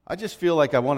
I just feel like I want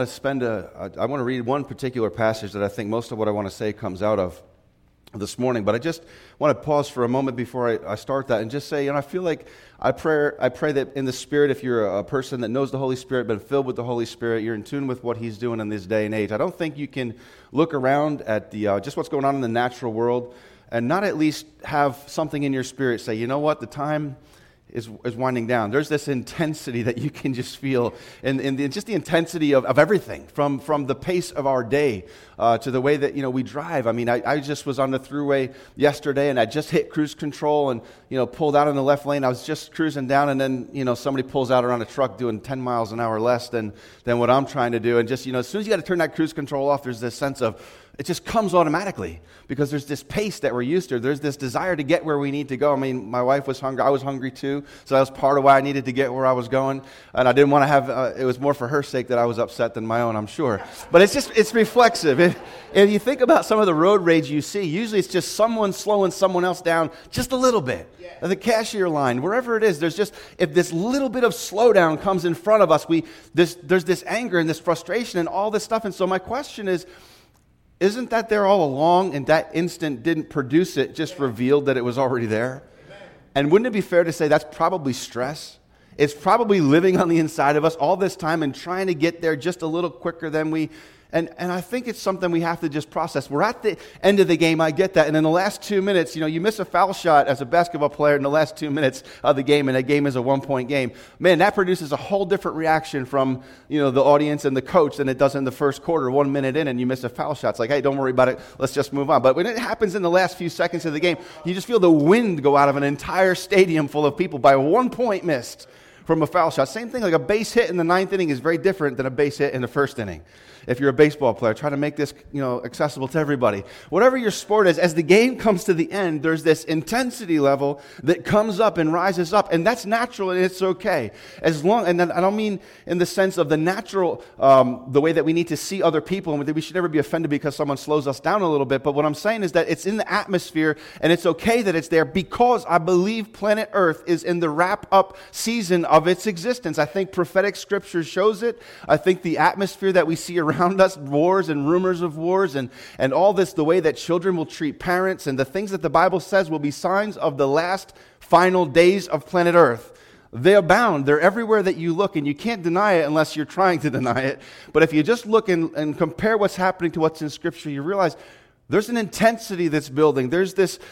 to read one particular passage that I think most of what I want to say comes out of this morning. But I just want to pause for a moment before I start that and just say, I feel like I pray that in the Spirit, if you're a person that knows the Holy Spirit, been filled with the Holy Spirit, you're in tune with what He's doing in this day and age. I don't think you can look around at the just what's going on in the natural world and not at least have something in your spirit say, you know what, the time is winding down. There's this intensity that you can just feel, and just the intensity of everything, from the pace of our day to the way that we drive. I mean, I just was on the thruway yesterday, and I just hit cruise control, and pulled out in the left lane. I was just cruising down, and then somebody pulls out around a truck doing 10 miles an hour less than what I'm trying to do, and just as soon as you got to turn that cruise control off, there's this sense of it just comes automatically because there's this pace that we're used to. There's this desire to get where we need to go. I mean, my wife was hungry. I was hungry too. So that was part of why I needed to get where I was going. And I didn't want to have, it was more for her sake that I was upset than my own, I'm sure. But it's reflexive. If you think about some of the road rage you see, usually it's just someone slowing someone else down just a little bit. Yeah. The cashier line, wherever it is, if this little bit of slowdown comes in front of us, there's this anger and this frustration and all this stuff. And so my question is, isn't that there all along, and that instant didn't produce it, just revealed that it was already there? Amen. And wouldn't it be fair to say that's probably stress? It's probably living on the inside of us all this time and trying to get there just a little quicker than we... And I think it's something we have to just process. We're at the end of the game, I get that. And in the last 2 minutes, you miss a foul shot as a basketball player in the last 2 minutes of the game, and that game is a 1-point game. Man, that produces a whole different reaction from, the audience and the coach than it does in the first quarter, 1 minute in, and you miss a foul shot. It's like, hey, don't worry about it. Let's just move on. But when it happens in the last few seconds of the game, you just feel the wind go out of an entire stadium full of people by 1 point missed from a foul shot. Same thing, like a base hit in the ninth inning is very different than a base hit in the first inning. If you're a baseball player, try to make this, accessible to everybody. Whatever your sport is, as the game comes to the end, there's this intensity level that comes up and rises up, and that's natural and it's okay. And I don't mean in the sense of the natural, the way that we need to see other people, and we should never be offended because someone slows us down a little bit. But what I'm saying is that it's in the atmosphere, and it's okay that it's there because I believe planet Earth is in the wrap-up season of its existence. I think prophetic scripture shows it. I think the atmosphere that we see around us, wars and rumors of wars and all this, the way that children will treat parents and the things that the Bible says will be signs of the last final days of planet Earth. They abound. They're everywhere that you look, and you can't deny it unless you're trying to deny it. But if you just look and compare what's happening to what's in Scripture, you realize there's an intensity that's building. There's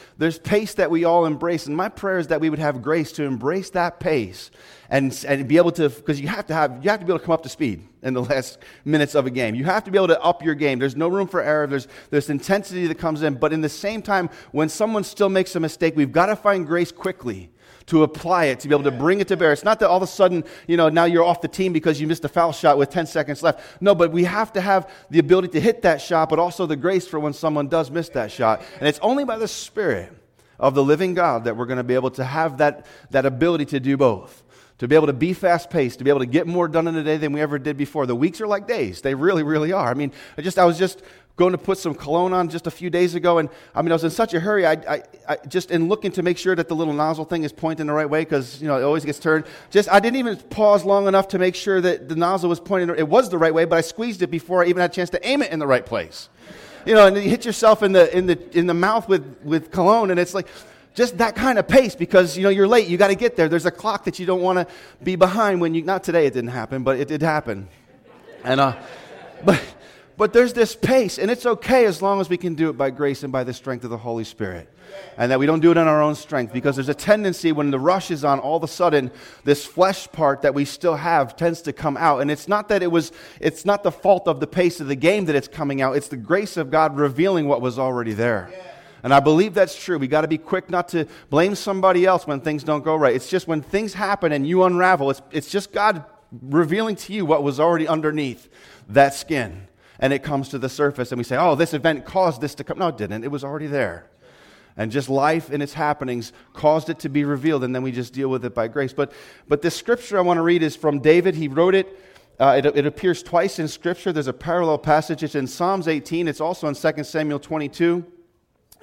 pace that we all embrace. And my prayer is that we would have grace to embrace that pace and be able to, because you have to be able to come up to speed in the last minutes of a game. You have to be able to up your game. There's no room for error. There's intensity that comes in. But in the same time, when someone still makes a mistake, we've got to find grace quickly to apply it, to be able to bring it to bear. It's not that all of a sudden, now you're off the team because you missed a foul shot with 10 seconds left. No, but we have to have the ability to hit that shot, but also the grace for when someone does miss that shot. And it's only by the Spirit of the living God that we're going to be able to have that ability to do both. To be able to be fast-paced, to be able to get more done in a day than we ever did before. The weeks are like days. They really, really are. I mean, I was just going to put some cologne on just a few days ago, and I was in such a hurry. I just in looking to make sure that the little nozzle thing is pointing the right way, because it always gets turned. I didn't even pause long enough to make sure that the nozzle was pointing. It was the right way, but I squeezed it before I even had a chance to aim it in the right place. And you hit yourself in the mouth with cologne, and it's like just that kind of pace, because you're late. You got to get there. There's a clock that you don't want to be behind when you. Not today, it didn't happen, but it did happen, and But there's this pace, and it's okay as long as we can do it by grace and by the strength of the Holy Spirit. And that we don't do it on our own strength, because there's a tendency when the rush is on, all of a sudden, this flesh part that we still have tends to come out. And it's not that it's not the fault of the pace of the game that it's coming out. It's the grace of God revealing what was already there. And I believe that's true. We got to be quick not to blame somebody else when things don't go right. It's just when things happen and you unravel, it's just God revealing to you what was already underneath that skin. And it comes to the surface, and we say, oh, this event caused this to come. No, it didn't. It was already there. And just life and its happenings caused it to be revealed, and then we just deal with it by grace. But this scripture I want to read is from David. He wrote it. It appears twice in Scripture. There's a parallel passage. It's in Psalms 18. It's also in 2 Samuel 22.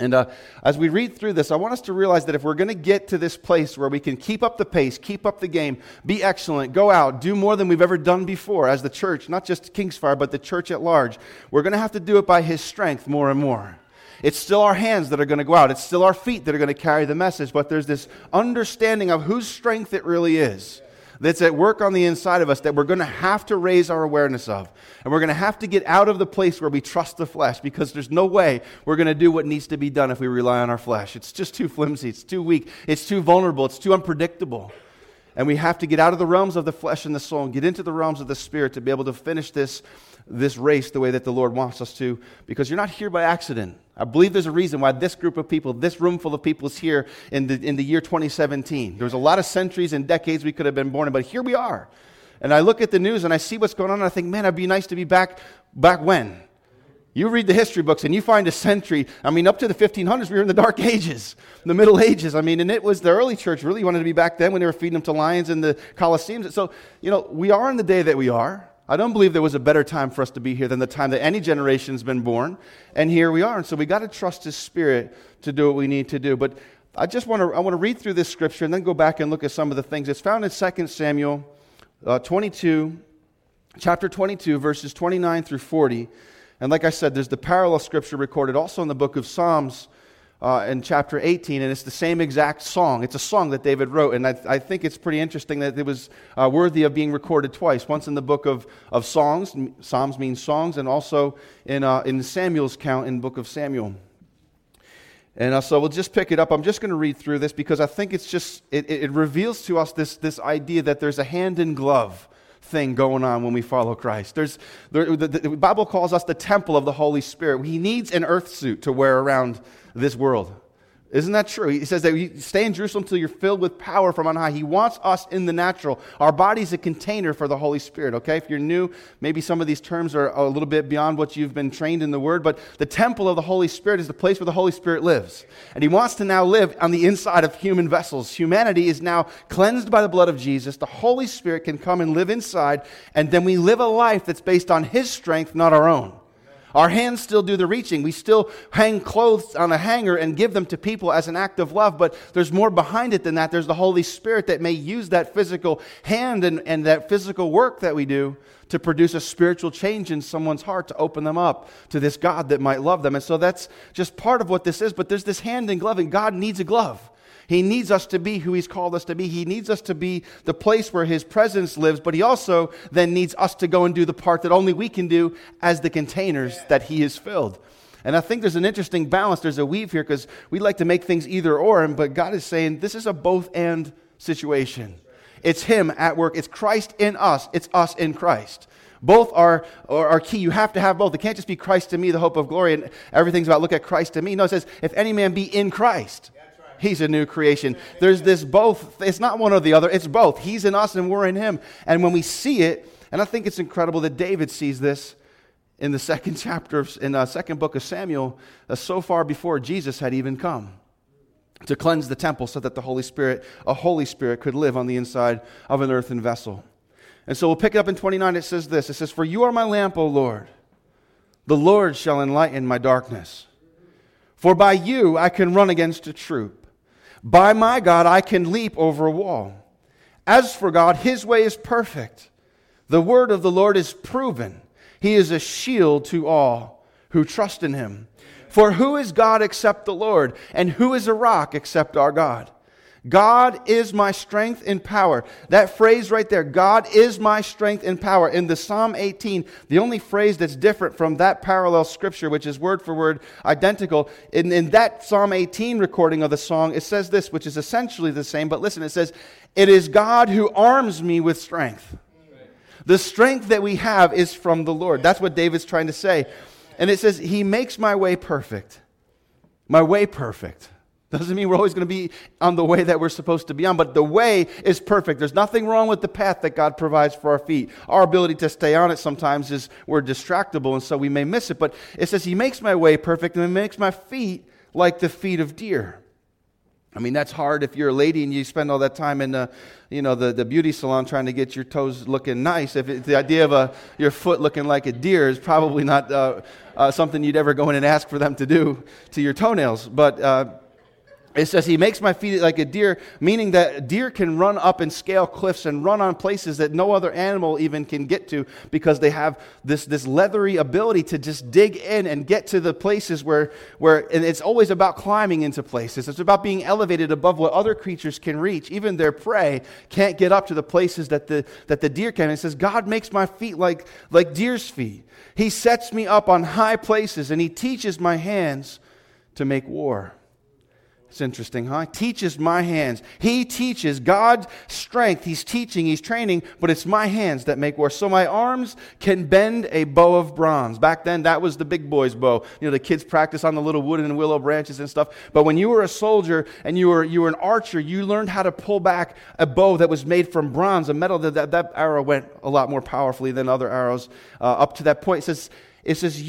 And as we read through this, I want us to realize that if we're going to get to this place where we can keep up the pace, keep up the game, be excellent, go out, do more than we've ever done before as the church, not just Kingsfire, but the church at large, we're going to have to do it by His strength more and more. It's still our hands that are going to go out. It's still our feet that are going to carry the message. But there's this understanding of whose strength it really is that's at work on the inside of us that we're going to have to raise our awareness of. And we're going to have to get out of the place where we trust the flesh, because there's no way we're going to do what needs to be done if we rely on our flesh. It's just too flimsy. It's too weak. It's too vulnerable. It's too unpredictable. And we have to get out of the realms of the flesh and the soul and get into the realms of the Spirit to be able to finish this race the way that the Lord wants us to, because you're not here by accident. I believe there's a reason why this group of people, this room full of people is here in the year 2017. There was a lot of centuries and decades we could have been born in, but here we are. And I look at the news and I see what's going on and I think, man, it'd be nice to be back when? You read the history books and you find a century, up to the 1500s, we were in the Dark Ages, the Middle Ages. And it was the early church really wanted to be back then when they were feeding them to lions in the Colosseums. So, we are in the day that we are. I don't believe there was a better time for us to be here than the time that any generation's been born. And here we are. And so we got to trust His Spirit to do what we need to do. But I want to read through this scripture and then go back and look at some of the things. It's found in 2 Samuel 22, chapter 22, verses 29 through 40. And like I said, there's the parallel scripture recorded also in the book of Psalms in chapter 18, and it's the same exact song. It's a song that David wrote, and I think it's pretty interesting that it was worthy of being recorded twice. Once in the book of Songs, Psalms means songs, and also in Samuel's count in the book of Samuel. And so we'll just pick it up. I'm just going to read through this because I think it's just, it reveals to us this idea that there's a hand-in-glove thing going on when we follow Christ. The Bible calls us the temple of the Holy Spirit. He needs an earth suit to wear around this world. Isn't that true? He says that you stay in Jerusalem until you're filled with power from on high. He wants us in the natural. Our body's a container for the Holy Spirit, okay? If you're new, maybe some of these terms are a little bit beyond what you've been trained in the Word, but the temple of the Holy Spirit is the place where the Holy Spirit lives. And He wants to now live on the inside of human vessels. Humanity is now cleansed by the blood of Jesus. The Holy Spirit can come and live inside, and then we live a life that's based on His strength, not our own. Our hands still do the reaching. We still hang clothes on a hanger and give them to people as an act of love, but there's more behind it than that. There's the Holy Spirit that may use that physical hand and that physical work that we do to produce a spiritual change in someone's heart, to open them up to this God that might love them. And so that's just part of what this is, but there's this hand in glove, and God needs a glove. He needs us to be who He's called us to be. He needs us to be the place where His presence lives, but He also then needs us to go and do the part that only we can do as the containers that He has filled. And I think there's an interesting balance. There's a weave here because we like to make things either or, but God is saying this is a both-and situation. It's Him at work. It's Christ in us. It's us in Christ. Both are key. You have to have both. It can't just be Christ in me, the hope of glory, and everything's about look at Christ in me. No, it says, if any man be in Christ, he's a new creation. There's this both. It's not one or the other. It's both. He's in us and we're in Him. And when we see it, and I think it's incredible that David sees this in the second chapter, in the second book of Samuel, so far before Jesus had even come to cleanse the temple so that a Holy Spirit could live on the inside of an earthen vessel. And so we'll pick it up in 29. It says this. It says, "For you are my lamp, O Lord. The Lord shall enlighten my darkness. For by you I can run against a troop. By my God, I can leap over a wall. As for God, His way is perfect. The word of the Lord is proven. He is a shield to all who trust in Him. For who is God except the Lord? And who is a rock except our God? God is my strength and power." That phrase right there, God is my strength and power. In the Psalm 18, the only phrase that's different from that parallel scripture, which is word for word identical, in that Psalm 18 recording of the song, it says this, which is essentially the same, but listen, it says, "It is God who arms me with strength." The strength that we have is from the Lord. That's what David's trying to say. And it says, He makes my way perfect. My way perfect. Doesn't mean we're always going to be on the way that we're supposed to be on, but the way is perfect. There's nothing wrong with the path that God provides for our feet. Our ability to stay on it sometimes is we're distractible, and so we may miss it. But it says He makes my way perfect, and He makes my feet like the feet of deer. I mean, that's hard if you're a lady and you spend all that time in the beauty salon trying to get your toes looking nice. If the idea of your foot looking like a deer is probably not something you'd ever go in and ask for them to do to your toenails. But it says he makes my feet like a deer, meaning that deer can run up and scale cliffs and run on places that no other animal even can get to, because they have this leathery ability to just dig in and get to the places where and it's always about climbing into places. It's about being elevated above what other creatures can reach. Even their prey can't get up to the places that the deer can. And it says, God makes my feet like deer's feet. He sets me up on high places, and he teaches my hands to make war. It's interesting, huh? Teaches my hands. He teaches God's strength. He's teaching, he's training, but it's my hands that make war. So my arms can bend a bow of bronze. Back then, that was the big boy's bow. The kids practice on the little wooden and willow branches and stuff. But when you were a soldier and you were an archer, you learned how to pull back a bow that was made from bronze, a metal that arrow went a lot more powerfully than other arrows up to that point. It says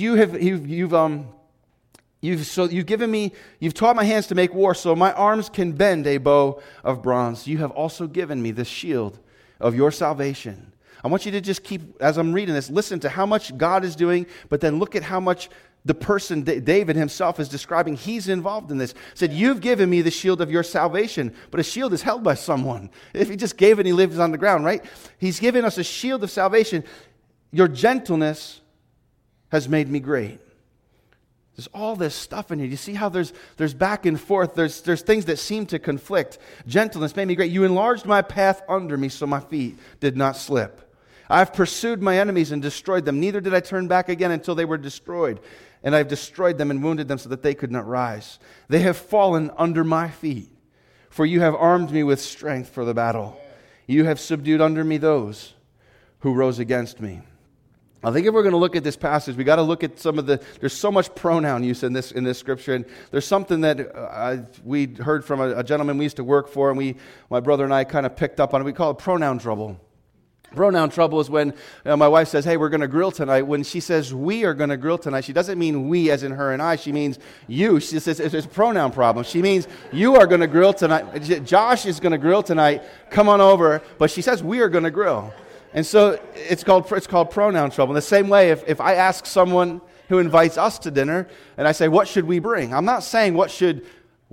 You've taught my hands to make war, so my arms can bend a bow of bronze. You have also given me the shield of your salvation. I want you to just keep, as I'm reading this, listen to how much God is doing, but then look at how much the person, David himself, is describing. He's involved in this. He said, you've given me the shield of your salvation, but a shield is held by someone. If he just gave it, he lives on the ground, right? He's given us a shield of salvation. Your gentleness has made me great. There's all this stuff in here. You see how there's back and forth. There's things that seem to conflict. Gentleness made me great. You enlarged my path under me so my feet did not slip. I've pursued my enemies and destroyed them. Neither did I turn back again until they were destroyed. And I've destroyed them and wounded them so that they could not rise. They have fallen under my feet. For you have armed me with strength for the battle. You have subdued under me those who rose against me. I think if we're going to look at this passage, we got to look at there's so much pronoun use in this scripture, and there's something that we heard from a gentleman we used to work for, and my brother and I kind of picked up on it. We call it pronoun trouble. Pronoun trouble is when my wife says, hey, we're going to grill tonight. When she says we are going to grill tonight, she doesn't mean we as in her and I. She means you. She says it's a pronoun problem. She means you are going to grill tonight. Josh is going to grill tonight. Come on over. But she says we are going to grill. And so it's called pronoun trouble. In the same way, if I ask someone who invites us to dinner and I say, what should we bring? I'm not saying what should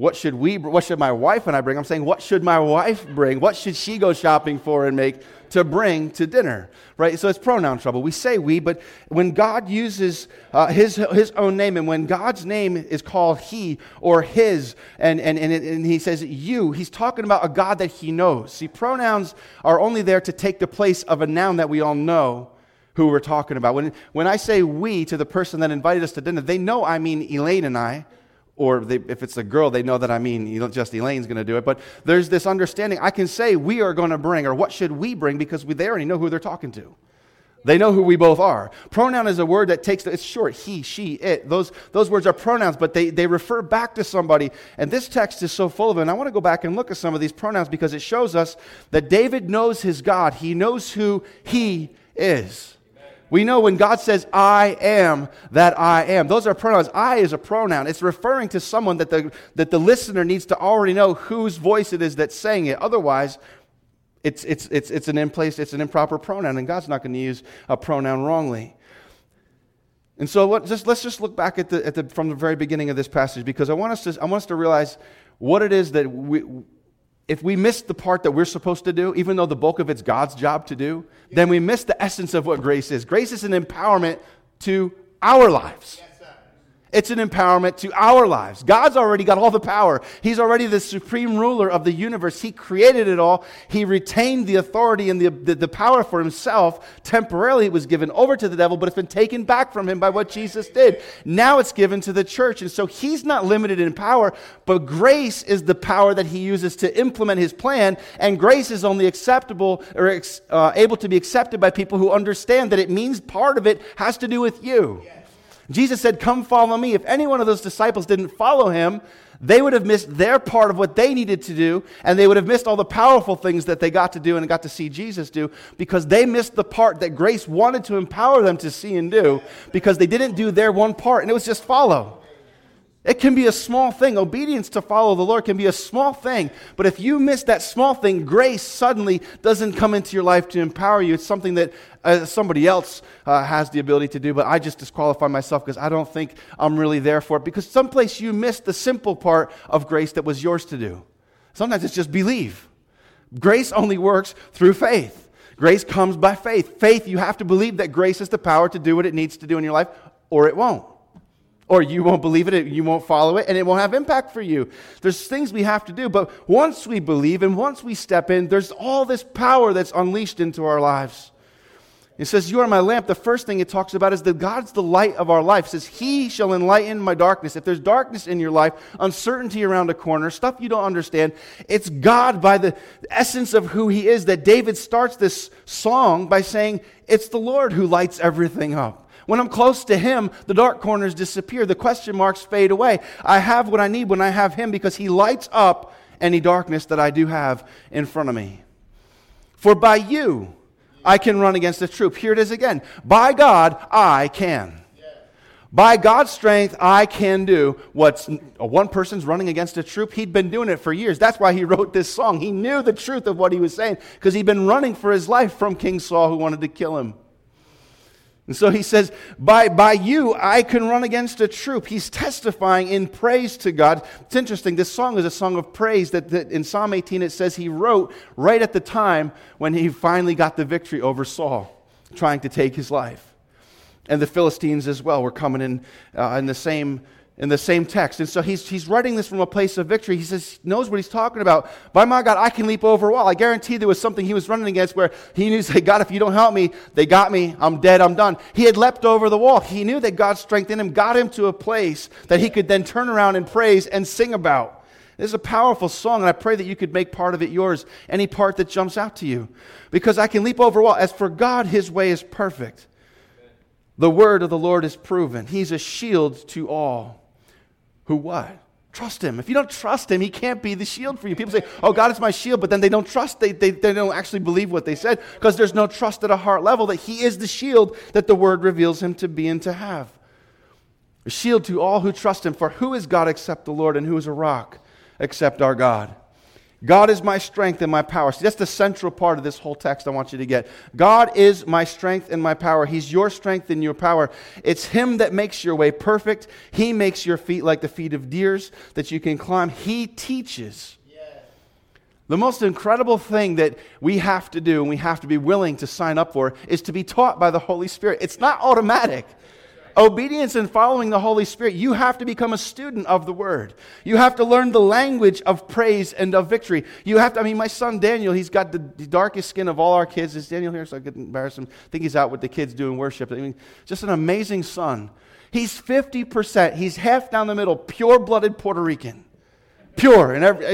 my wife and I bring? I'm saying what should my wife bring? What should she go shopping for and make to bring to dinner? Right? So it's pronoun trouble. We say we, but when God uses his own name, and when God's name is called he or his, and he says you, he's talking about a God that he knows. See, pronouns are only there to take the place of a noun that we all know who we're talking about. When I say we to the person that invited us to dinner, they know I mean Elaine and I. Or if it's a girl, they know that I mean just Elaine's going to do it. But there's this understanding. I can say we are going to bring, or what should we bring, because they already know who they're talking to. They know who we both are. Pronoun is a word that it's short, he, she, it. Those words are pronouns, but they refer back to somebody. And this text is so full of it. And I want to go back and look at some of these pronouns because it shows us that David knows his God. He knows who he is. We know when God says, I am that I am. Those are pronouns. I is a pronoun. It's referring to someone that the listener needs to already know whose voice it is that's saying it. Otherwise, it's an improper pronoun, and God's not going to use a pronoun wrongly. And so let's just look back from the very beginning of this passage, because I want us to realize what it is that if we miss the part that we're supposed to do, even though the bulk of it's God's job to do, then we miss the essence of what grace is. Grace is an empowerment to our lives. It's an empowerment to our lives. God's already got all the power. He's already the supreme ruler of the universe. He created it all. He retained the authority and the power for himself. Temporarily it was given over to the devil, but it's been taken back from him by what Jesus did. Now it's given to the church. And so he's not limited in power, but grace is the power that he uses to implement his plan. And grace is only acceptable or able to be accepted by people who understand that it means part of it has to do with you. Jesus said, come follow me. If any one of those disciples didn't follow him, they would have missed their part of what they needed to do, and they would have missed all the powerful things that they got to do and got to see Jesus do, because they missed the part that grace wanted to empower them to see and do, because they didn't do their one part, and it was just follow. It can be a small thing. Obedience to follow the Lord can be a small thing. But if you miss that small thing, grace suddenly doesn't come into your life to empower you. It's something that somebody else has the ability to do, but I just disqualify myself because I don't think I'm really there for it. Because someplace you missed the simple part of grace that was yours to do. Sometimes it's just believe. Grace only works through faith. Grace comes by faith. Faith, you have to believe that grace has the power to do what it needs to do in your life, or it won't. Or you won't believe it, you won't follow it, and it won't have impact for you. There's things we have to do, but once we believe and once we step in, there's all this power that's unleashed into our lives. It says, you are my lamp. The first thing it talks about is that God's the light of our life. It says, He shall enlighten my darkness. If there's darkness in your life, uncertainty around a corner, stuff you don't understand, it's God by the essence of who He is that David starts this song by saying, it's the Lord who lights everything up. When I'm close to Him, the dark corners disappear. The question marks fade away. I have what I need when I have Him because He lights up any darkness that I do have in front of me. For by you, I can run against the troop. Here it is again. By God, I can. By God's strength, I can do what one person's running against a troop. He'd been doing it for years. That's why he wrote this song. He knew the truth of what he was saying because he'd been running for his life from King Saul who wanted to kill him. And so he says, by you, I can run against a troop. He's testifying in praise to God. It's interesting. This song is a song of praise that in Psalm 18 it says he wrote right at the time when he finally got the victory over Saul, trying to take his life. And the Philistines as well were coming in the same text. And so he's writing this from a place of victory. He knows what he's talking about. By my God, I can leap over a wall. I guarantee there was something he was running against where he knew, say, God, if you don't help me, they got me. I'm dead. I'm done. He had leapt over the wall. He knew that God's strength in him got him to a place that he could then turn around and praise and sing about. This is a powerful song, and I pray that you could make part of it yours, any part that jumps out to you. Because I can leap over a wall. As for God, His way is perfect. The word of the Lord is proven. He's a shield to all who what? Trust Him. If you don't trust Him, He can't be the shield for you. People say, oh, God is my shield, but then they don't trust. They don't actually believe what they said because there's no trust at a heart level that He is the shield that the Word reveals Him to be and to have. A shield to all who trust Him. For who is God except the Lord, and who is a rock except our God? God is my strength and my power. See, that's the central part of this whole text I want you to get. God is my strength and my power. He's your strength and your power. It's Him that makes your way perfect. He makes your feet like the feet of deers that you can climb. He teaches. The most incredible thing that we have to do and we have to be willing to sign up for is to be taught by the Holy Spirit. It's not automatic. Obedience and following the Holy Spirit, you have to become a student of the Word. You have to learn the language of praise and of victory. You have to, my son Daniel, he's got the darkest skin of all our kids. Is Daniel here so I could embarrass him? I think he's out with the kids doing worship. Just an amazing son. He's 50%, he's half down the middle, pure-blooded Puerto Rican. Pure.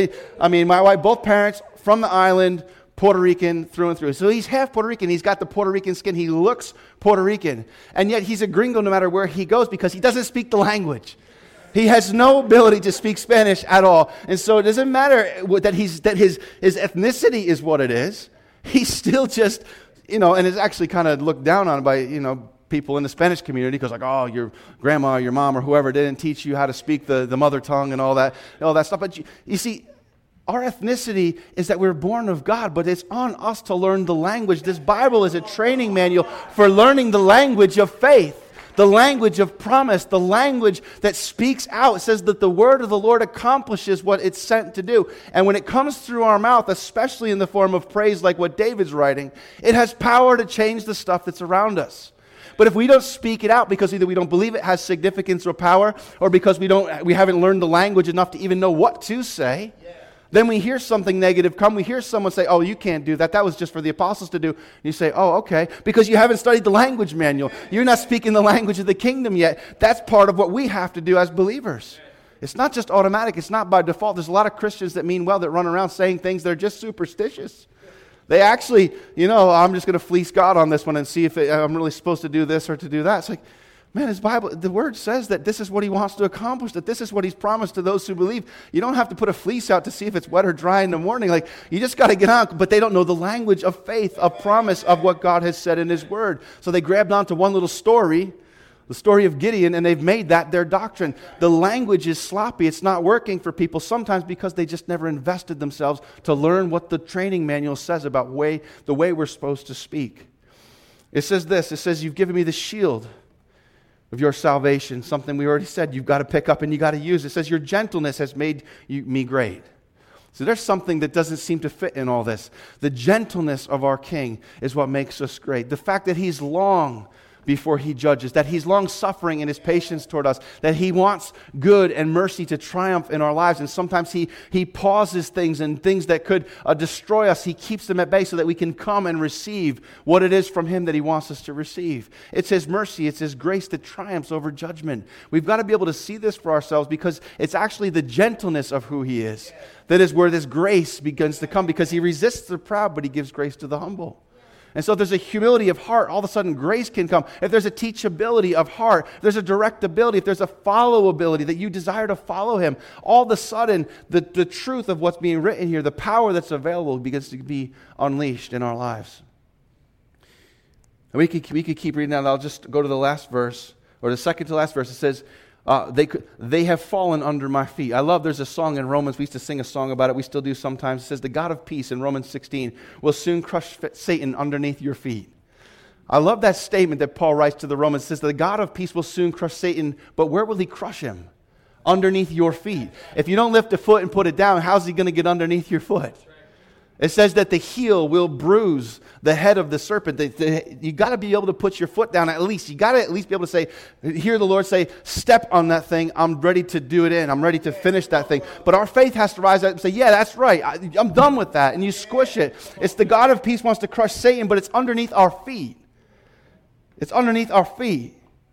And my wife, both parents from the island, Puerto Rican through and through. So he's half Puerto Rican. He's got the Puerto Rican skin. He looks Puerto Rican. And yet he's a gringo no matter where he goes because he doesn't speak the language. He has no ability to speak Spanish at all. And so it doesn't matter that his ethnicity is what it is. He's still just, and is actually kind of looked down on by, people in the Spanish community because oh, your grandma, your mom, or whoever didn't teach you how to speak the mother tongue and all that stuff. But you see, our ethnicity is that we're born of God, but it's on us to learn the language. This Bible is a training manual for learning the language of faith, the language of promise, the language that speaks out. It says that the word of the Lord accomplishes what it's sent to do. And when it comes through our mouth, especially in the form of praise like what David's writing, it has power to change the stuff that's around us. But if we don't speak it out because either we don't believe it has significance or power, or because we haven't learned the language enough to even know what to say, then we hear something negative come. We hear someone say, oh, you can't do that. That was just for the apostles to do. And you say, oh, okay. Because you haven't studied the language manual. You're not speaking the language of the kingdom yet. That's part of what we have to do as believers. It's not just automatic. It's not by default. There's a lot of Christians that mean well that run around saying things that are just superstitious. They actually, I'm just going to fleece God on this one and see if I'm really supposed to do this or to do that. It's like, man, His Bible, the Word says that this is what He wants to accomplish, that this is what He's promised to those who believe. You don't have to put a fleece out to see if it's wet or dry in the morning. Like, you just got to get out. But they don't know the language of faith, of promise, of what God has said in His Word. So they grabbed onto one little story The story of Gideon, and they've made that their doctrine. The language is sloppy. It's not working for people sometimes because they just never invested themselves to learn what the training manual says about the way we're supposed to speak. It says this, it says, you've given me the shield of your salvation, something we already said you've got to pick up and you got to use. It says your gentleness has made me great. So there's something that doesn't seem to fit in all this. The gentleness of our King is what makes us great. The fact that He's long before He judges, that He's long-suffering in His patience toward us, that He wants good and mercy to triumph in our lives, and sometimes He pauses things and things that could destroy us. He keeps them at bay so that we can come and receive what it is from Him that He wants us to receive. It's His mercy, it's His grace that triumphs over judgment. We've got to be able to see this for ourselves because it's actually the gentleness of who He is. That is where this grace begins to come, because He resists the proud, but He gives grace to the humble. And so if there's a humility of heart, all of a sudden grace can come. If there's a teachability of heart, if there's a directability, if there's a followability that you desire to follow Him, all of a sudden the truth of what's being written here, the power that's available begins to be unleashed in our lives. And we could keep reading that. I'll just go to the last verse, or the second to last verse. It says, they have fallen under my feet. I love, there's a song in Romans, we used to sing a song about it, we still do sometimes. It says, the God of peace in Romans 16 will soon crush Satan underneath your feet. I love that statement that Paul writes to the Romans. It says, the God of peace will soon crush Satan, but where will He crush him? Underneath your feet. If you don't lift a foot and put it down, how's He going to get underneath your foot? It says that the heel will bruise the head of the serpent. You got to be able to put your foot down at least. You got to at least be able to say, hear the Lord say, step on that thing. I'm ready to do it in. I'm ready to finish that thing. But our faith has to rise up and say, yeah, that's right. I'm done with that. And you squish it. It's the God of peace wants to crush Satan, but it's underneath our feet. It's underneath our feet.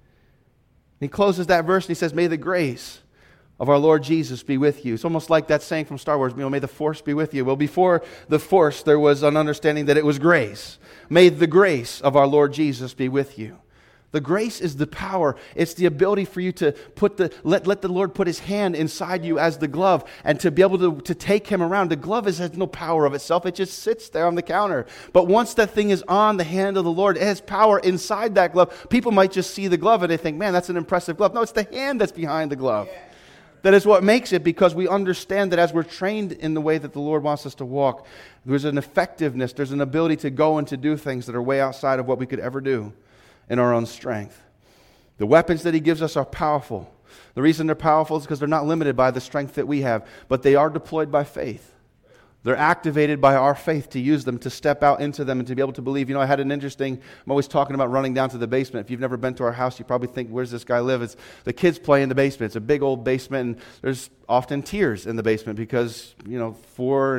He closes that verse and he says, may the grace of our Lord Jesus be with you. It's almost like that saying from Star Wars, may the force be with you. Well, before the force, there was an understanding that it was grace. May the grace of our Lord Jesus be with you. The grace is the power. It's the ability for you to let the Lord put His hand inside you as the glove and to be able to take Him around. The glove has no power of itself. It just sits there on the counter. But once that thing is on the hand of the Lord, it has power inside that glove. People might just see the glove and they think, man, that's an impressive glove. No, it's the hand that's behind the glove. Yeah. That is what makes it, because we understand that as we're trained in the way that the Lord wants us to walk, there's an effectiveness, there's an ability to go and to do things that are way outside of what we could ever do in our own strength. The weapons that He gives us are powerful. The reason they're powerful is because they're not limited by the strength that we have, but they are deployed by faith. They're activated by our faith to use them, to step out into them, and to be able to believe. You know, I'm always talking about running down to the basement. If you've never been to our house, you probably think, where's this guy live? It's the kids play in the basement. It's a big old basement, and there's often tears in the basement because, 4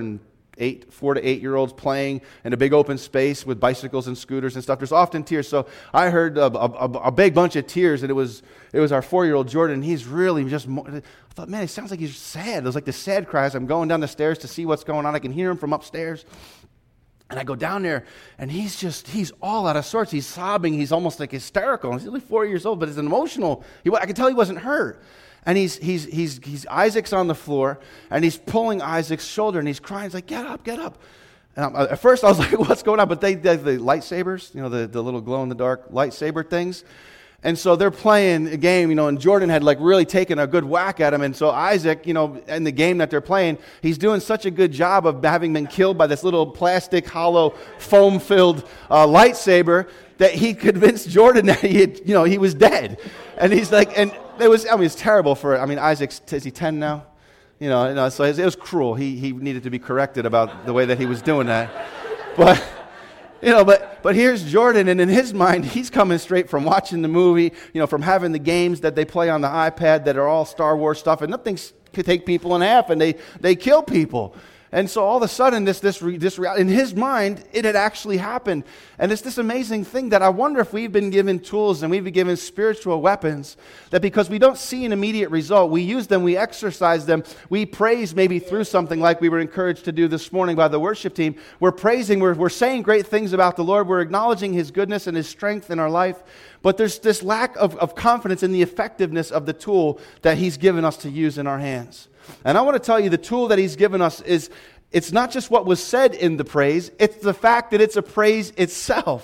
to 8 year olds playing in a big open space with bicycles and scooters and stuff. There's often tears. So I heard a big bunch of tears, and it was our 4-year-old Jordan. He's really just, I thought, man, it sounds like he's sad. It was like the sad cries. I'm going down the stairs to see what's going on. I can hear him from upstairs. And I go down there, and he's all out of sorts. He's sobbing. He's almost like hysterical. He's only 4 years old, but it's an emotional. I can tell he wasn't hurt. And he's Isaac's on the floor, and he's pulling Isaac's shoulder, and he's crying. He's like, get up, get up. And at first I was like, what's going on? But they the lightsabers, the little glow-in-the-dark lightsaber things. And so they're playing a game, and Jordan had really taken a good whack at him. And so Isaac, in the game that they're playing, he's doing such a good job of having been killed by this little plastic, hollow, foam-filled lightsaber that he convinced Jordan that he was dead. And he's like, and it's terrible Isaac's, is he 10 now? So it was cruel. He needed to be corrected about the way that he was doing that. But here's Jordan, and in his mind, he's coming straight from watching the movie, from having the games that they play on the iPad that are all Star Wars stuff, and nothing could take people in half, and they kill people. And so all of a sudden, this reality, in his mind, it had actually happened. And it's this amazing thing that I wonder if we've been given tools and we've been given spiritual weapons that because we don't see an immediate result, we use them, we exercise them, we praise maybe through something like we were encouraged to do this morning by the worship team. We're praising, we're saying great things about the Lord, we're acknowledging His goodness and His strength in our life, but there's this lack of confidence in the effectiveness of the tool that He's given us to use in our hands. And I want to tell you the tool that He's given us it's not just what was said in the praise, it's the fact that it's a praise itself.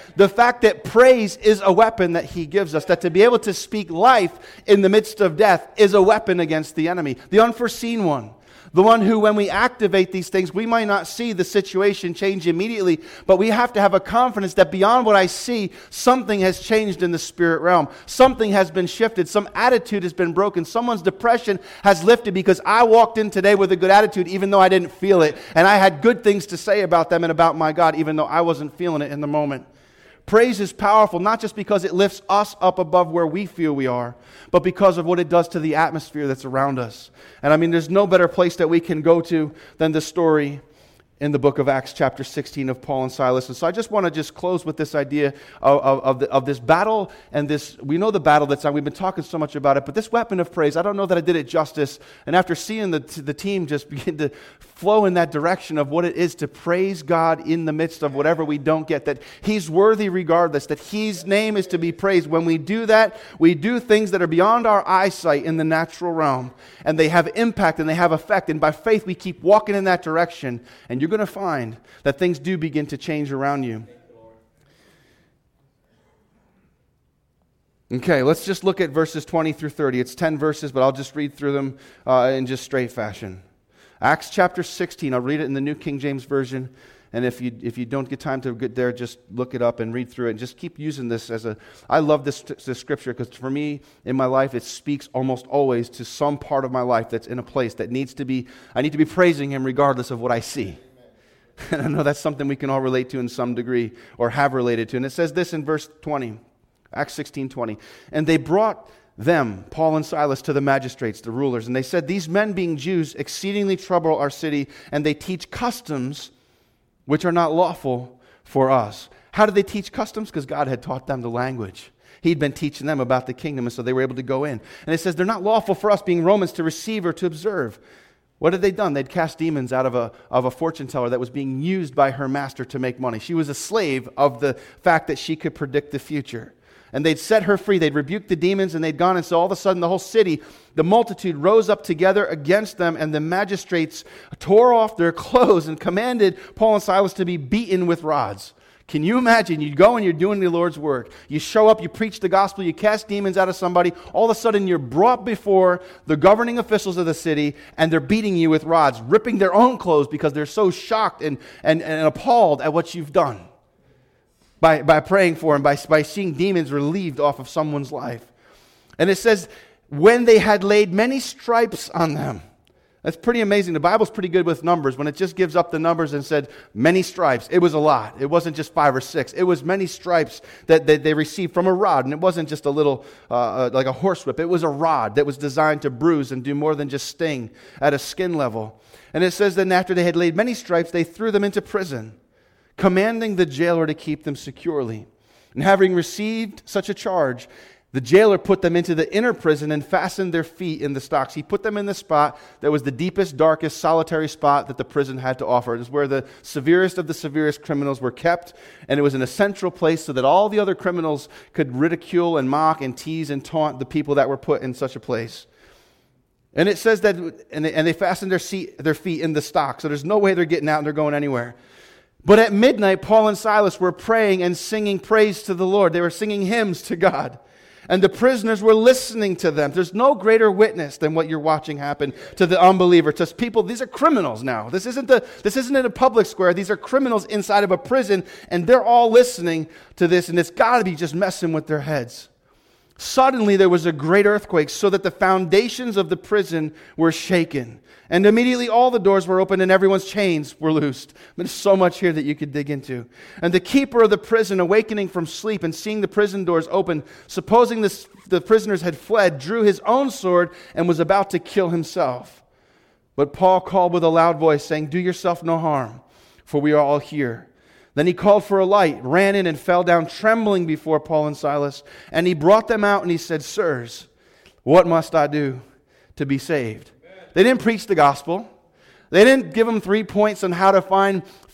the fact that praise is a weapon that he gives us, that to be able to speak life in the midst of death is a weapon against the enemy, the unforeseen one. The one who, when we activate these things, we might not see the situation change immediately, but we have to have a confidence that beyond what I see, something has changed in the spirit realm. Something has been shifted. Some attitude has been broken. Someone's depression has lifted because I walked in today with a good attitude, even though I didn't feel it. And I had good things to say about them and about my God, even though I wasn't feeling it in the moment. Praise is powerful, not just because it lifts us up above where we feel we are, but because of what it does to the atmosphere that's around us. And I mean, there's no better place that we can go to than the story in the book of Acts chapter 16 of Paul and Silas. And so I just want to just close with this idea of this battle and this, we know the battle that's on, we've been talking so much about it, but this weapon of praise, I don't know that I did it justice. And after seeing the team just begin to flow in that direction of what it is to praise God in the midst of whatever we don't get, that He's worthy regardless, that His name is to be praised. When we do that, we do things that are beyond our eyesight in the natural realm, and they have impact and they have effect. And by faith, we keep walking in that direction, and you're going to find that things do begin to change around you. Okay, let's just look at verses 20 through 30. It's 10 verses, but I'll just read through them in just straight fashion. Acts chapter 16, I'll read it in the New King James Version. And if you don't get time to get there, just look it up and read through it. And just keep using this as a... I love this scripture because for me, in my life, it speaks almost always to some part of my life that's in a place that needs to be... I need to be praising Him regardless of what I see. And I know that's something we can all relate to in some degree or have related to. And it says this in verse 20, Acts 16:20. And they brought them, Paul and Silas, to the magistrates, the rulers. And they said, these men being Jews exceedingly trouble our city, and they teach customs which are not lawful for us. How did they teach customs? Because God had taught them the language. He'd been teaching them about the kingdom, and so they were able to go in. And it says, they're not lawful for us, being Romans, to receive or to observe. What had they done? They'd cast demons out of a fortune teller that was being used by her master to make money. She was a slave of the fact that she could predict the future. And they'd set her free. They'd rebuked the demons, and they'd gone. And so all of a sudden, the whole city, the multitude rose up together against them, and the magistrates tore off their clothes and commanded Paul and Silas to be beaten with rods. Can you imagine? You go and you're doing the Lord's work. You show up, you preach the gospel, you cast demons out of somebody. All of a sudden, you're brought before the governing officials of the city, and they're beating you with rods, ripping their own clothes because they're so shocked and appalled at what you've done. By praying for him, by seeing demons relieved off of someone's life. And it says, when they had laid many stripes on them. That's pretty amazing. The Bible's pretty good with numbers. When it just gives up the numbers and said many stripes, it was a lot. It wasn't just 5 or 6. It was many stripes that they received from a rod. And it wasn't just a little, like a horsewhip. It was a rod that was designed to bruise and do more than just sting at a skin level. And it says that after they had laid many stripes, they threw them into prison, commanding the jailer to keep them securely. And having received such a charge, the jailer put them into the inner prison and fastened their feet in the stocks. He put them in the spot that was the deepest, darkest, solitary spot that the prison had to offer. It was where the severest of the severest criminals were kept, and it was in a central place so that all the other criminals could ridicule and mock and tease and taunt the people that were put in such a place. And it says that, and they fastened their feet in the stocks, so there's no way they're getting out and they're going anywhere. But at midnight, Paul and Silas were praying and singing praise to the Lord. They were singing hymns to God. And the prisoners were listening to them. There's no greater witness than what you're watching happen to the unbeliever. To people, these are criminals now. This isn't in a public square. These are criminals inside of a prison, and they're all listening to this, and it's got to be just messing with their heads. Suddenly there was a great earthquake, so that the foundations of the prison were shaken. And immediately all the doors were opened and everyone's chains were loosed. There's so much here that you could dig into. And the keeper of the prison, awakening from sleep and seeing the prison doors open, supposing the prisoners had fled, drew his own sword and was about to kill himself. But Paul called with a loud voice, saying, "Do yourself no harm, for we are all here." Then he called for a light, ran in and fell down trembling before Paul and Silas. And he brought them out and he said, "Sirs, what must I do to be saved?" They didn't preach the gospel. They didn't give them 3 points on how to find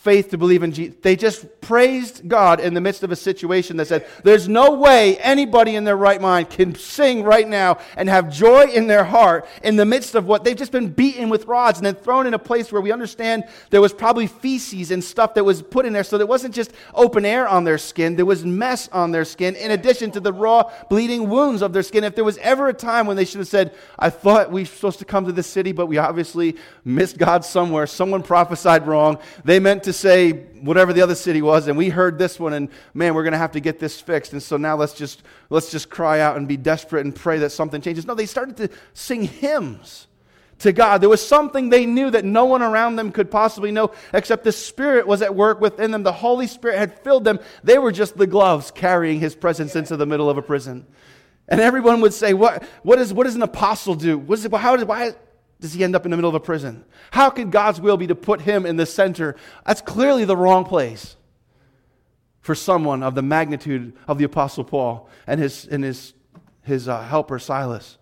faith to believe in Jesus. They just praised God in the midst of a situation that said, there's no way anybody in their right mind can sing right now and have joy in their heart in the midst of what they've just been beaten with rods and then thrown in a place where we understand there was probably feces and stuff that was put in there. So there wasn't just open air on their skin. There was mess on their skin in addition to the raw bleeding wounds of their skin. If there was ever a time when they should have said, I thought we were supposed to come to this city, but we obviously missed God somewhere. Someone prophesied wrong. They meant to say whatever the other city was, and we heard this one, and man, we're going to have to get this fixed. And so now let's just cry out and be desperate and pray that something changes. No, they started to sing hymns to God. There was something they knew that no one around them could possibly know, except the Spirit was at work within them. The Holy Spirit had filled them. They were just the gloves carrying His presence into the middle of a prison. And everyone would say, what does an apostle do? Why does he end up in the middle of a prison? How could God's will be to put him in the center? That's clearly the wrong place for someone of the magnitude of the Apostle Paul and his helper Silas.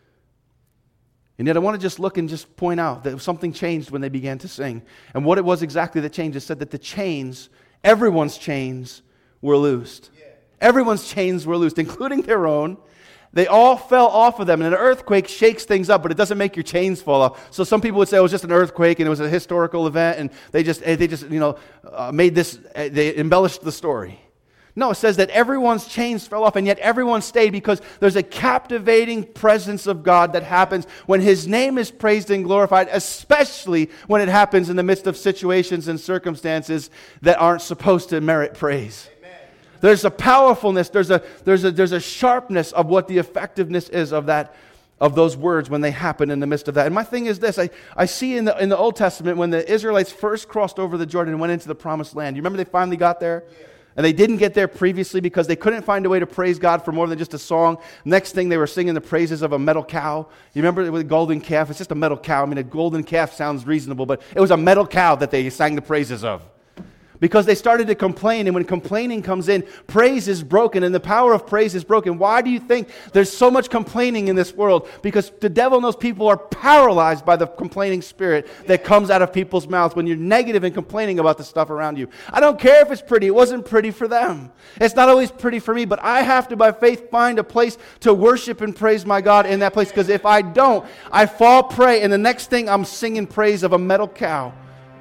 And yet I want to just look and just point out that something changed when they began to sing. And what it was exactly that changed, it said that the chains, everyone's chains, were loosed. Everyone's chains were loosed, including their own. They all fell off of them, and an earthquake shakes things up, but it doesn't make your chains fall off. So some people would say it was just an earthquake, and it was a historical event, and they just made this, they embellished the story. No, it says that everyone's chains fell off, and yet everyone stayed because there's a captivating presence of God that happens when His name is praised and glorified, especially when it happens in the midst of situations and circumstances that aren't supposed to merit praise. There's a powerfulness, there's a sharpness of what the effectiveness is of those words when they happen in the midst of that. And my thing is this, I see in the Old Testament when the Israelites first crossed over the Jordan and went into the Promised Land. You remember they finally got there? Yeah. And they didn't get there previously because they couldn't find a way to praise God for more than just a song. Next thing, they were singing the praises of a metal cow. You remember it was a golden calf? It's just a metal cow. I mean, a golden calf sounds reasonable, but it was a metal cow that they sang the praises of. Because they started to complain, and when complaining comes in, praise is broken, and the power of praise is broken. Why do you think there's so much complaining in this world? Because the devil knows people are paralyzed by the complaining spirit that comes out of people's mouths when you're negative and complaining about the stuff around you. I don't care if it's pretty. It wasn't pretty for them. It's not always pretty for me, but I have to, by faith, find a place to worship and praise my God in that place, because if I don't, I fall prey, and the next thing I'm singing praise of a metal cow.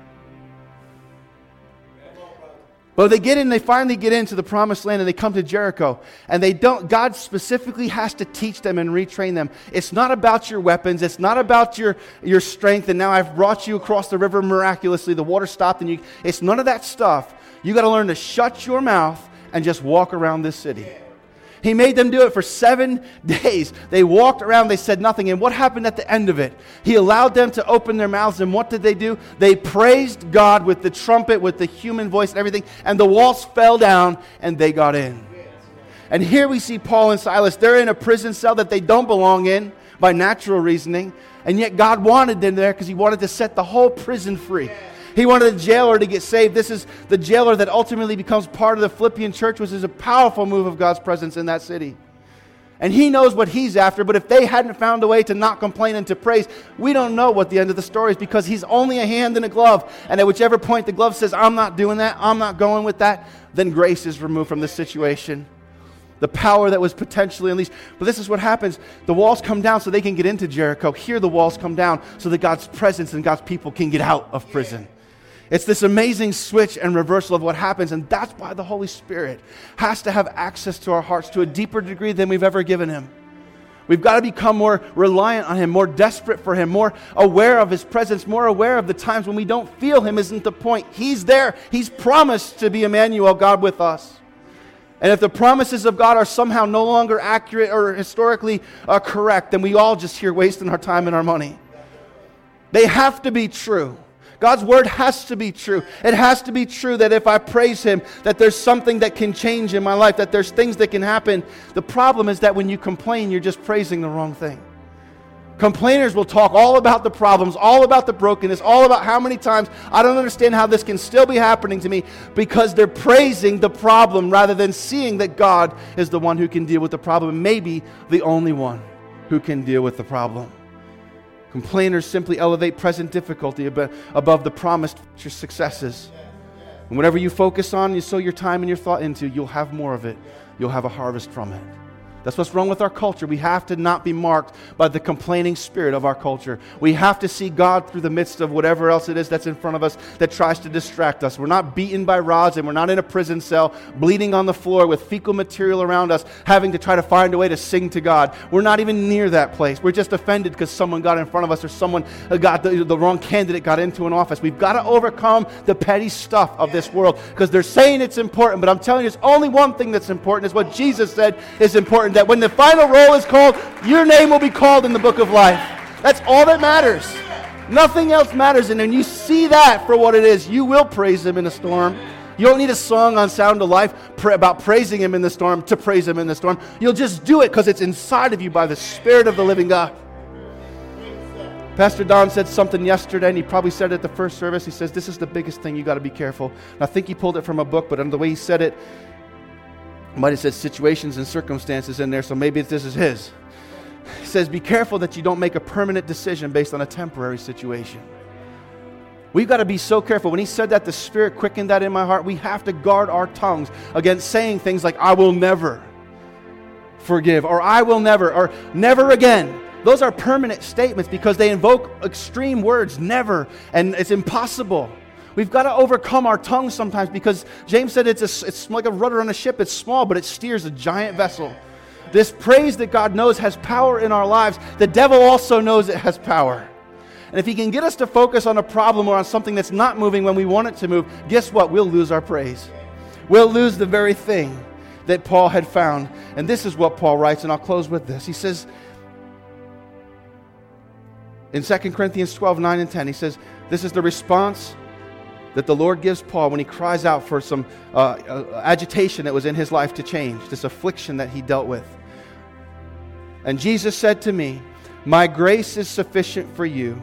But they finally get into the Promised Land, and they come to Jericho. And God specifically has to teach them and retrain them. It's not about your weapons. It's not about your strength. And now I've brought you across the river miraculously. The water stopped. It's none of that stuff. You got to learn to shut your mouth and just walk around this city. He made them do it for 7 days. They walked around, they said nothing. And what happened at the end of it? He allowed them to open their mouths, and what did they do? They praised God with the trumpet, with the human voice and everything, and the walls fell down, and they got in. And here we see Paul and Silas. They're in a prison cell that they don't belong in by natural reasoning, and yet God wanted them there because He wanted to set the whole prison free. He wanted the jailer to get saved. This is the jailer that ultimately becomes part of the Philippian church, which is a powerful move of God's presence in that city. And He knows what He's after, but if they hadn't found a way to not complain and to praise, we don't know what the end of the story is, because He's only a hand in a glove. And at whichever point the glove says, I'm not doing that, I'm not going with that, then grace is removed from the situation. The power that was potentially unleashed. But this is what happens. The walls come down so they can get into Jericho. Here the walls come down so that God's presence and God's people can get out of prison. It's this amazing switch and reversal of what happens, and that's why the Holy Spirit has to have access to our hearts to a deeper degree than we've ever given Him. We've got to become more reliant on Him, more desperate for Him, more aware of His presence, more aware of the times when we don't feel Him isn't the point. He's there. He's promised to be Emmanuel, God with us. And if the promises of God are somehow no longer accurate or historically correct, then we all just here wasting our time and our money. They have to be true. God's word has to be true. It has to be true that if I praise Him, that there's something that can change in my life, that there's things that can happen. The problem is that when you complain, you're just praising the wrong thing. Complainers will talk all about the problems, all about the brokenness, all about how many times I don't understand how this can still be happening to me, because they're praising the problem rather than seeing that God is the one who can deal with the problem, maybe the only one who can deal with the problem. Complainers simply elevate present difficulty above the promised future successes. And whatever you focus on, you sow your time and your thought into, you'll have more of it. You'll have a harvest from it. That's what's wrong with our culture. We have to not be marked by the complaining spirit of our culture. We have to see God through the midst of whatever else it is that's in front of us that tries to distract us. We're not beaten by rods, and we're not in a prison cell, bleeding on the floor with fecal material around us, having to try to find a way to sing to God. We're not even near that place. We're just offended because someone got in front of us, or someone got the wrong candidate got into an office. We've got to overcome the petty stuff of this world, because they're saying it's important, but I'm telling you, there's only one thing that's important. Is what Jesus said is important, that when the final roll is called, your name will be called in the book of life. That's all that matters. Nothing else matters. And when you see that for what it is, you will praise Him in a storm. You don't need a song on Sound of Life about praising Him in the storm to praise Him in the storm. You'll just do it because it's inside of you by the Spirit of the living God. Pastor Don said something yesterday, and he probably said it at the first service. He says, this is the biggest thing you got to be careful. And I think he pulled it from a book, but the way he said it, might have said situations and circumstances in there, so maybe this is his. He says, be careful that you don't make a permanent decision based on a temporary situation. We've got to be so careful. When he said that, the Spirit quickened that in my heart. We have to guard our tongues against saying things like, I will never forgive, or I will never, or never again. Those are permanent statements because they invoke extreme words, never, and it's impossible. We've got to overcome our tongues sometimes, because James said it's like a rudder on a ship. It's small, but it steers a giant vessel. This praise that God knows has power in our lives, the devil also knows it has power. And if he can get us to focus on a problem or on something that's not moving when we want it to move, guess what? We'll lose our praise. We'll lose the very thing that Paul had found. And this is what Paul writes, and I'll close with this. He says, in 2 Corinthians 12, 9 and 10, he says, this is the response that the Lord gives Paul when he cries out for some agitation that was in his life to change, this affliction that he dealt with. And Jesus said to me, my grace is sufficient for you.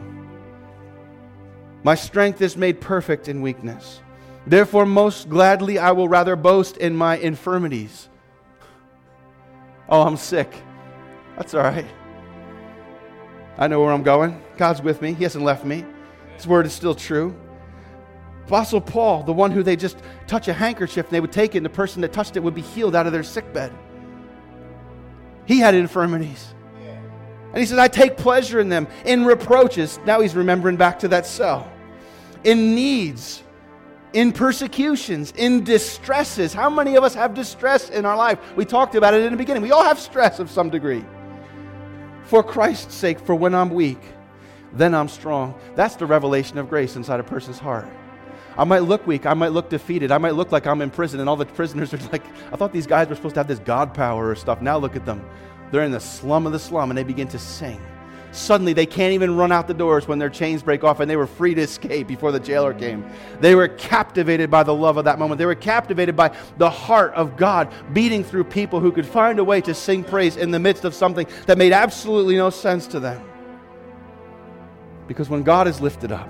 My strength is made perfect in weakness. Therefore, most gladly I will rather boast in my infirmities. Oh, I'm sick. That's all right. I know where I'm going. God's with me. He hasn't left me. His word is still true. Apostle Paul, the one who they just touch a handkerchief and they would take it and the person that touched it would be healed out of their sick bed. He had infirmities. And he said, I take pleasure in them, in reproaches. Now he's remembering back to that cell. In needs, in persecutions, in distresses. How many of us have distress in our life? We talked about it in the beginning. We all have stress of some degree. For Christ's sake, for when I'm weak, then I'm strong. That's the revelation of grace inside a person's heart. I might look weak. I might look defeated. I might look like I'm in prison, and all the prisoners are like, I thought these guys were supposed to have this God power or stuff. Now look at them. They're in the slum of the slum, and they begin to sing. Suddenly, they can't even run out the doors when their chains break off, and they were free to escape before the jailer came. They were captivated by the love of that moment. They were captivated by the heart of God beating through people who could find a way to sing praise in the midst of something that made absolutely no sense to them. Because when God is lifted up,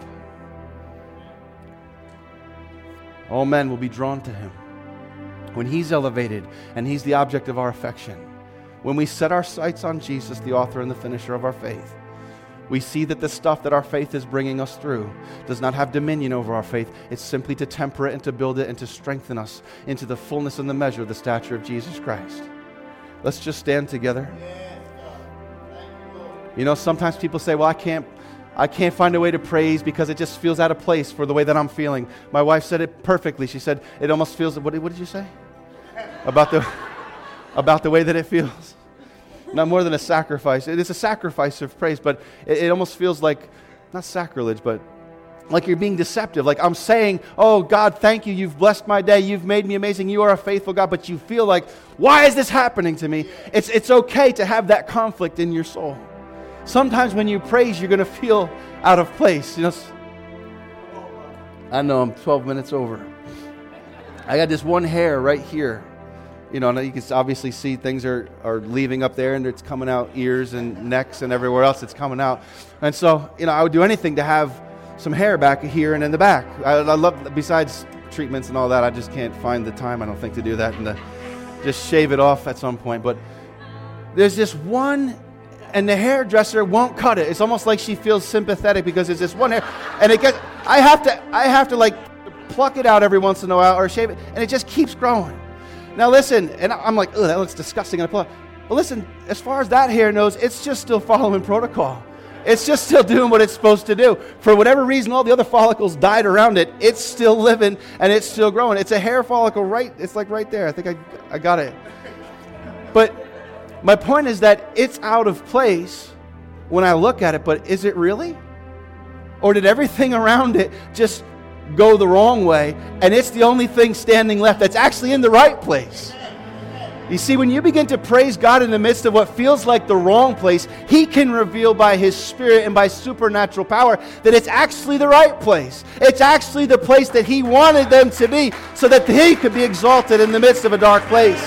all men will be drawn to Him. When He's elevated and He's the object of our affection, when we set our sights on Jesus, the author and the finisher of our faith, we see that the stuff that our faith is bringing us through does not have dominion over our faith. It's simply to temper it and to build it and to strengthen us into the fullness and the measure of the stature of Jesus Christ. Let's just stand together. You know, sometimes people say, well, I can't find a way to praise because it just feels out of place for the way that I'm feeling. My wife said it perfectly. She said, it almost feels, what did you say? About the way that it feels. Not more than a sacrifice. It is a sacrifice of praise, but it almost feels like, not sacrilege, but like you're being deceptive. Like I'm saying, oh God, thank you. You've blessed my day. You've made me amazing. You are a faithful God, but you feel like, why is this happening to me? It's okay to have that conflict in your soul. Sometimes when you praise, you're going to feel out of place. You know, I know I'm 12 minutes over. I got this one hair right here. You know, and you can obviously see things are leaving up there, and it's coming out ears and necks and everywhere else it's coming out. And so, you know, I would do anything to have some hair back here and in the back. I love, besides treatments and all that, I just can't find the time, I don't think, to do that and to just shave it off at some point. But there's this one, and the hairdresser won't cut it. It's almost like she feels sympathetic because it's this one hair, and I have to like pluck it out every once in a while or shave it, and it just keeps growing. Now listen, and I'm like, oh, that looks disgusting. And I pull it. But listen, as far as that hair knows, it's just still following protocol. It's just still doing what it's supposed to do. For whatever reason, all the other follicles died around it. It's still living, and it's still growing. It's a hair follicle it's like right there. I think I got it. But my point is that it's out of place when I look at it, but is it really? Or did everything around it just go the wrong way, and it's the only thing standing left that's actually in the right place? You see, when you begin to praise God in the midst of what feels like the wrong place, He can reveal by His Spirit and by supernatural power that it's actually the right place. It's actually the place that He wanted them to be so that He could be exalted in the midst of a dark place.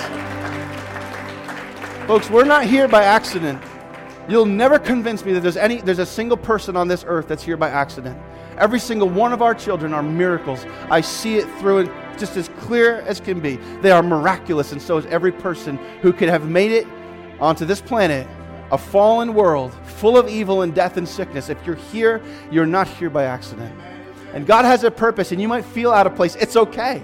Folks, we're not here by accident. You'll never convince me that there's a single person on this earth that's here by accident. Every single one of our children are miracles. I see it through and just as clear as can be. They are miraculous, and so is every person who could have made it onto this planet, a fallen world full of evil and death and sickness. If you're here, you're not here by accident. And God has a purpose, and you might feel out of place. It's okay.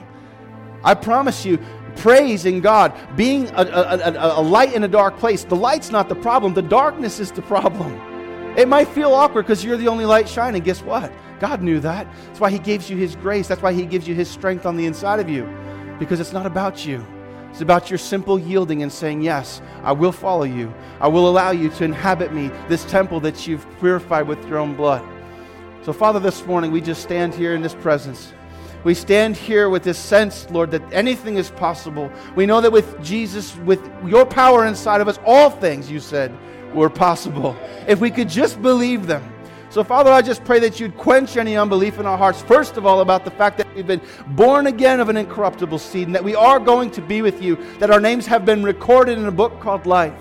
I promise you, praising God, being a light in a dark place, the light's not the problem. The darkness is the problem. It might feel awkward because you're the only light shining. Guess what? God knew that. That's why He gives you His grace. That's why He gives you His strength on the inside of you. Because it's not about you. It's about your simple yielding and saying, yes, I will follow you. I will allow you to inhabit me, this temple that you've purified with your own blood. So, Father, this morning we just stand here in this presence. We stand here with this sense, Lord, that anything is possible. We know that with Jesus, with your power inside of us, all things, you said, were possible. If we could just believe them. So, Father, I just pray that you'd quench any unbelief in our hearts, first of all, about the fact that we've been born again of an incorruptible seed and that we are going to be with you, that our names have been recorded in a book called life,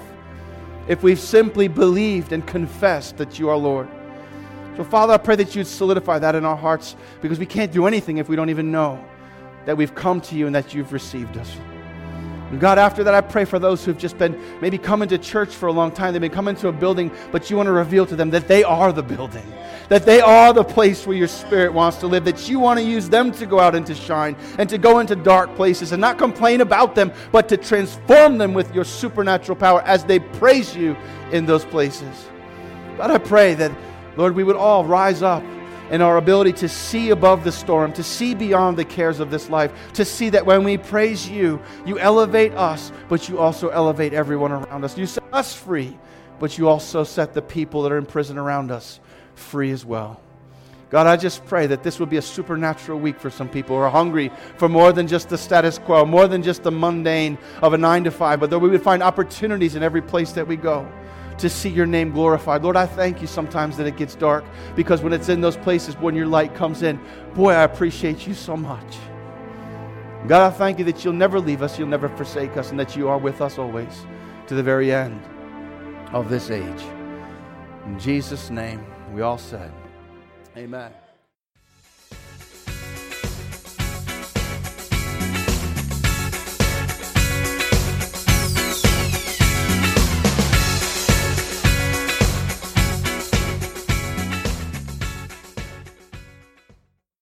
if we've simply believed and confessed that you are Lord. So, Father, I pray that you'd solidify that in our hearts, because we can't do anything if we don't even know that we've come to you and that you've received us. And God, after that, I pray for those who've just been maybe coming to church for a long time. They've been coming to a building, but you want to reveal to them that they are the building, that they are the place where your Spirit wants to live, that you want to use them to go out and to shine and to go into dark places and not complain about them, but to transform them with your supernatural power as they praise you in those places. God, I pray that, Lord, we would all rise up in our ability to see above the storm, to see beyond the cares of this life, to see that when we praise you, you elevate us, but you also elevate everyone around us. You set us free, but you also set the people that are in prison around us free as well. God, I just pray that this would be a supernatural week for some people who are hungry for more than just the status quo, more than just the mundane of a 9-to-5, but that we would find opportunities in every place that we go to see your name glorified. Lord, I thank you sometimes that it gets dark, because when it's in those places when your light comes in, boy, I appreciate you so much. God, I thank you that you'll never leave us, you'll never forsake us, and that you are with us always to the very end of this age. In Jesus' name, we all said, amen.